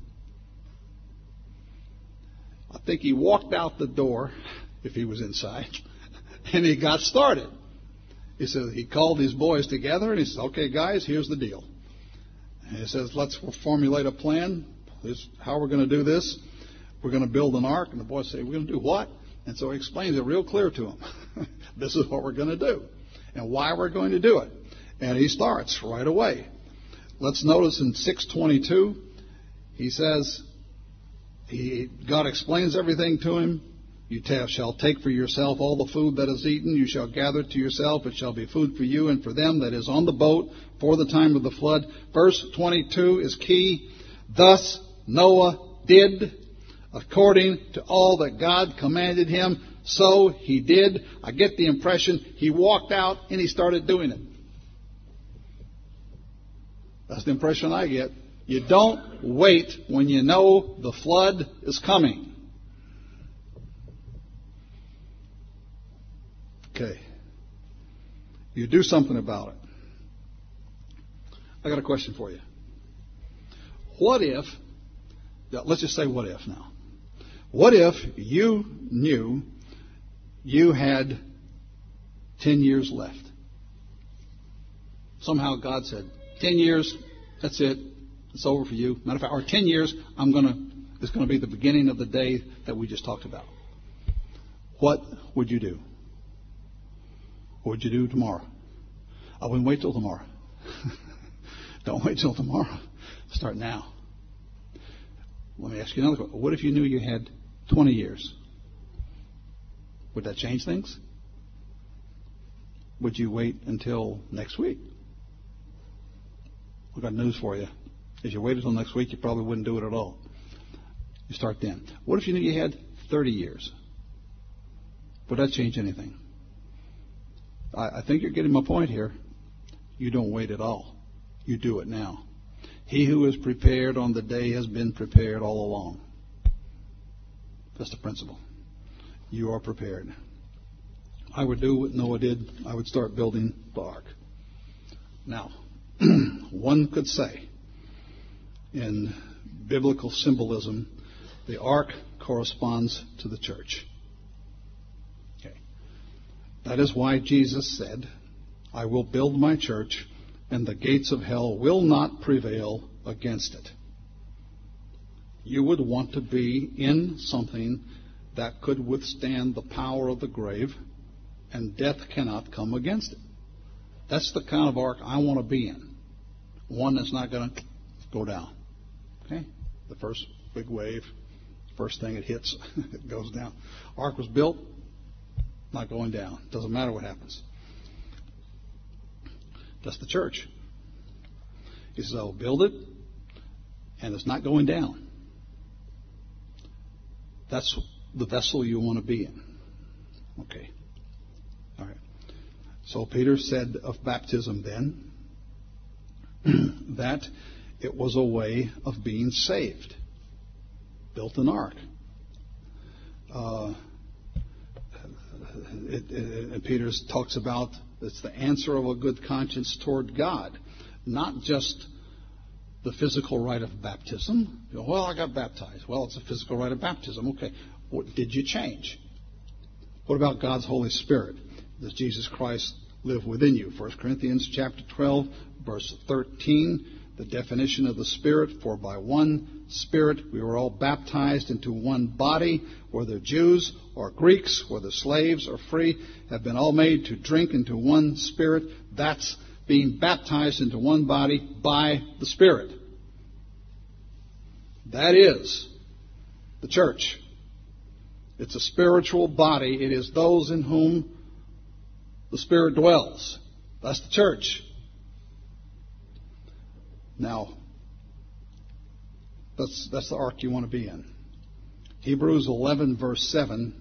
I think he walked out the door, if he was inside, and he got started. He said he called his boys together and he said, okay, guys, here's the deal. And he says, let's formulate a plan. This is how we're going to do this. We're going to build an ark. And the boys say, we're going to do what? And so he explains it real clear to them. This is what we're going to do and why we're going to do it. And he starts right away. Let's notice in six twenty-two, he says, he, God explains everything to him. You shall take for yourself all the food that is eaten. You shall gather to yourself. It shall be food for you and for them that is on the boat for the time of the flood. Verse twenty-two is key. Thus Noah did according to all that God commanded him. So he did. I get the impression he walked out and he started doing it. That's the impression I get. You don't wait when you know the flood is coming. Okay. You do something about it. I got a question for you. What if, let's just say what if now. What if you knew you had ten years left? Somehow God said, ten years, that's it. It's over for you. Matter of fact, or ten years, I'm gonna, it's going to be the beginning of the day that we just talked about. What would you do? What would you do tomorrow? I wouldn't wait till tomorrow. Don't wait till tomorrow. Start now. Let me ask you another question. What if you knew you had twenty years? Would that change things? Would you wait until next week? I've got news for you. If you waited until next week, you probably wouldn't do it at all. You start then. What if you knew you had thirty years? Would that change anything? I, I think you're getting my point here. You don't wait at all. You do it now. He who is prepared on the day has been prepared all along. That's the principle. You are prepared. I would do what Noah did. I would start building the ark. Now, one could say, in biblical symbolism, the ark corresponds to the church. Okay. That is why Jesus said, I will build my church, and the gates of hell will not prevail against it. You would want to be in something that could withstand the power of the grave, and death cannot come against it. That's the kind of ark I want to be in. One that's not going to go down. Okay? The first big wave, first thing it hits, it goes down. Ark was built, not going down. Doesn't matter what happens. That's the church. He says, I'll build it, and it's not going down. That's the vessel you want to be in. Okay. All right. So Peter said of baptism then that it was a way of being saved. Built an ark. Uh, it, it, and Peter talks about it's the answer of a good conscience toward God, not just the physical rite of baptism. You know, well, I got baptized. Well, it's a physical rite of baptism. Okay. What, did you change? What about God's Holy Spirit? Does Jesus Christ live within you? First Corinthians chapter twelve, verse thirteen, the definition of the Spirit, for by one Spirit we were all baptized into one body, whether Jews or Greeks, whether slaves or free, have been all made to drink into one Spirit. That's being baptized into one body by the Spirit. That is the church. It's a spiritual body. It is those in whom the Spirit dwells. That's the church. Now, that's, that's the ark you want to be in. Hebrews eleven, verse seven.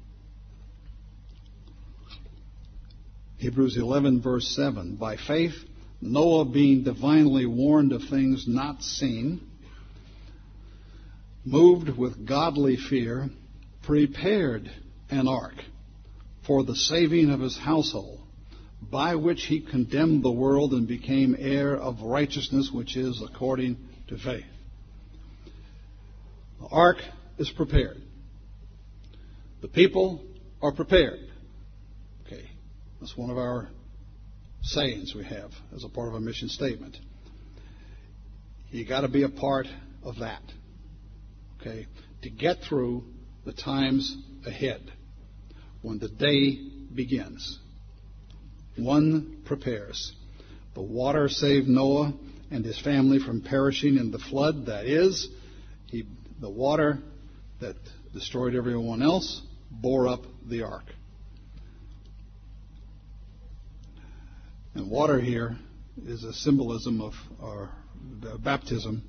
Hebrews eleven, verse seven. By faith, Noah, being divinely warned of things not seen, moved with godly fear, prepared an ark for the saving of his household, by which he condemned the world and became heir of righteousness, which is according to faith. The ark is prepared. The people are prepared. Okay, that's one of our sayings we have as a part of our mission statement. You got to be a part of that, okay, to get through the times ahead when the day begins. One prepares. The water saved Noah and his family from perishing in the flood. That is, he, the water that destroyed everyone else bore up the ark. And water here is a symbolism of our baptism.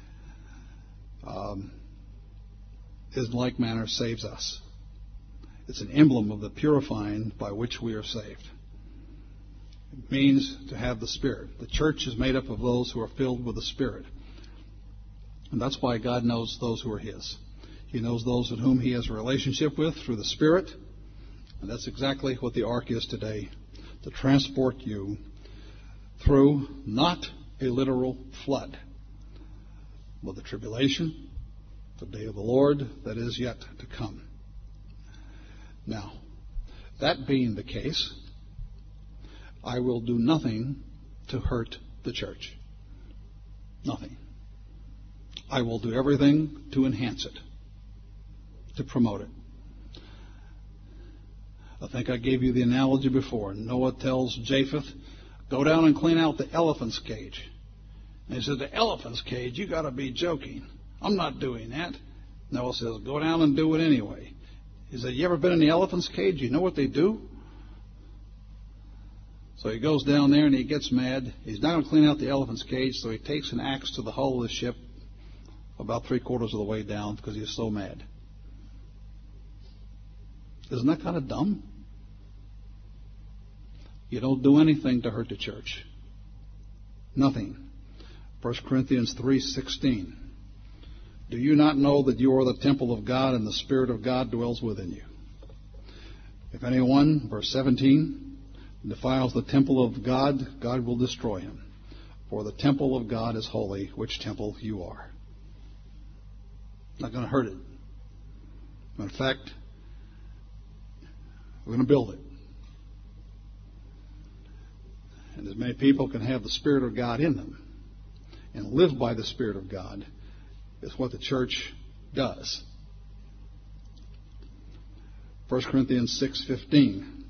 Um, is in like manner saves us. It's an emblem of the purifying by which we are saved. It means to have the Spirit. The church is made up of those who are filled with the Spirit. And that's why God knows those who are His. He knows those with whom He has a relationship with through the Spirit. And that's exactly what the ark is today, to transport you through not a literal flood, but the tribulation, the day of the Lord that is yet to come. Now, that being the case, I will do nothing to hurt the church. Nothing. I will do everything to enhance it, to promote it. I think I gave you the analogy before. Noah tells Japheth, go down and clean out the elephant's cage. And he said, the elephant's cage? You got to be joking. I'm not doing that. Noah says, go down and do it anyway. He said, you ever been in the elephant's cage? You know what they do? So he goes down there and he gets mad. He's not going to clean out the elephant's cage, so he takes an axe to the hull of the ship about three quarters of the way down because he's so mad. Isn't that kind of dumb? You don't do anything to hurt the church. Nothing. First Corinthians three sixteen. Do you not know that you are the temple of God and the Spirit of God dwells within you? If anyone, verse seventeen, defiles the temple of God, God will destroy him. For the temple of God is holy, which temple you are. Not going to hurt it. In fact, we're going to build it. And as many people can have the Spirit of God in them and live by the Spirit of God is what the church does. First Corinthians six fifteen.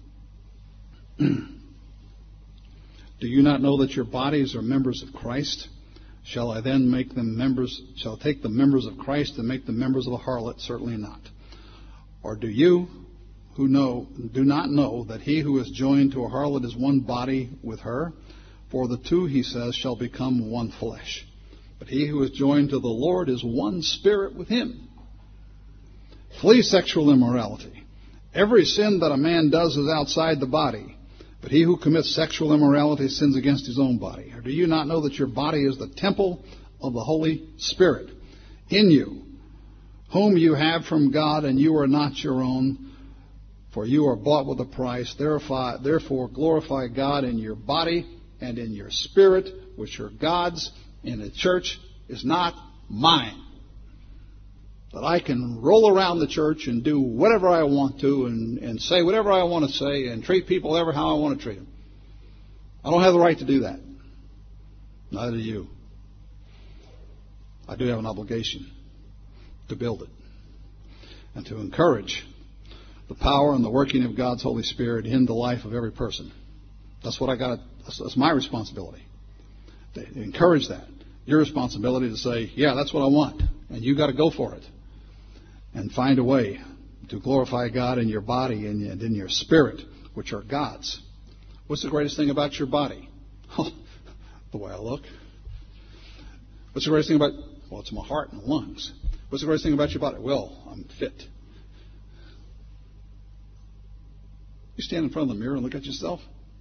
Do you not know that your bodies are members of Christ? Shall I then make them members, shall I take the members of Christ and make them members of a harlot? Certainly not. Or do you who know, do not know that he who is joined to a harlot is one body with her? For the two, he says, shall become one flesh. But he who is joined to the Lord is one spirit with him. Flee sexual immorality. Every sin that a man does is outside the body, but he who commits sexual immorality sins against his own body. Or do you not know that your body is the temple of the Holy Spirit in you, whom you have from God, and you are not your own, for you are bought with a price. Therefore glorify God in your body and in your spirit, which are God's. And the church is not mine. That I can roll around the church and do whatever I want to and, and say whatever I want to say and treat people ever how I want to treat them. I don't have the right to do that. Neither do you. I do have an obligation to build it and to encourage the power and the working of God's Holy Spirit in the life of every person. That's what I got. That's, that's my responsibility. To encourage that. Your responsibility to say, yeah, that's what I want. And you got to go for it. And find a way to glorify God in your body and in your spirit, which are God's. What's the greatest thing about your body? The way I look. What's the greatest thing about, well, it's my heart and lungs. What's the greatest thing about your body? Well, I'm fit. You stand in front of the mirror and look at yourself.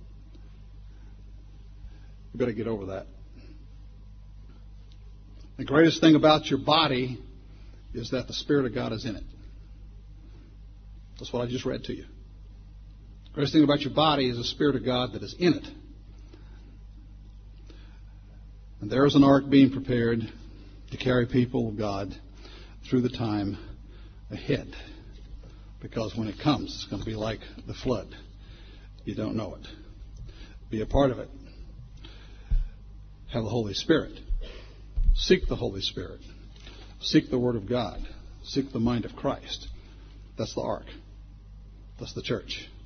You better get over that. The greatest thing about your body is that the Spirit of God is in it. That's what I just read to you. The greatest thing about your body is the Spirit of God that is in it. And there is an ark being prepared to carry people of God through the time ahead. Because when it comes, it's going to be like the flood. You don't know it. Be a part of it. Have the Holy Spirit. Seek the Holy Spirit. Seek the Word of God. Seek the mind of Christ. That's the ark. That's the church.